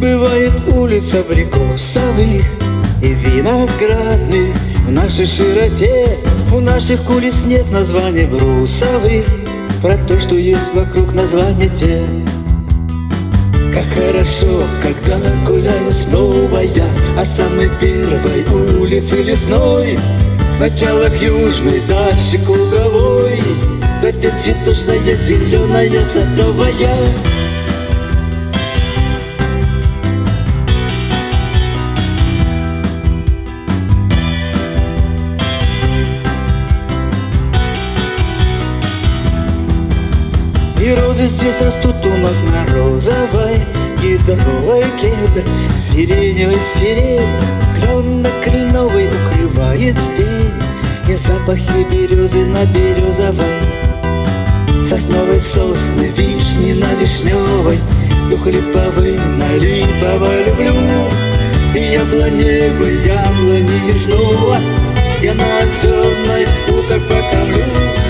бывает улиц абрикосовых и виноградных. В нашей широте у наших улиц нет названий брусовых. Про то, что есть вокруг названия те. Как хорошо, когда гуляю снова я от самой первой улицы лесной. Сначала к южной, дальше к луговой, затем цветочная, зеленая, садовая. И розы здесь растут у нас на розовой, кедровый кедр, сиреневый сирень, клен на кленовый укрывает день, и запахи березы на березовой, сосновой сосны, вишни на вишневой, дух липовый на липовой люблю. И яблоневый, яблони, и снова я на озерной уток покормлю.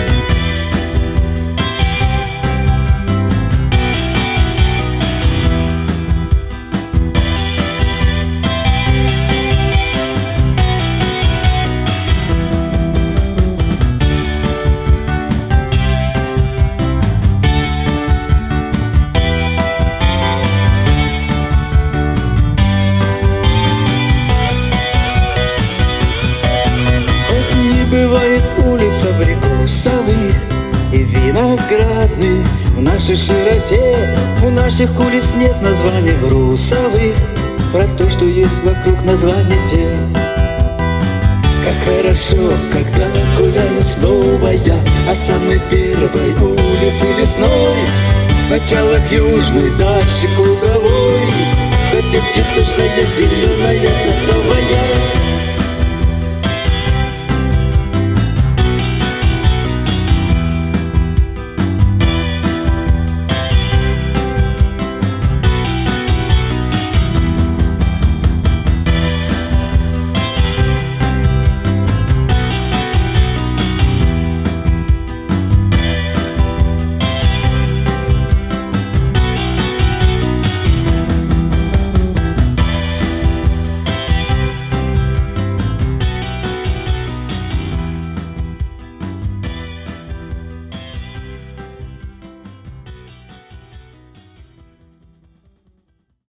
Бывает улиц абрикосовых и виноградных. В нашей широте у наших улиц нет названий брусовых. Про то, что есть вокруг названия те. Как хорошо, когда гуляю снова я от самой первой улицы лесной. Сначала к южной, дальше к луговой, затем цветочная, зеленая, садовая.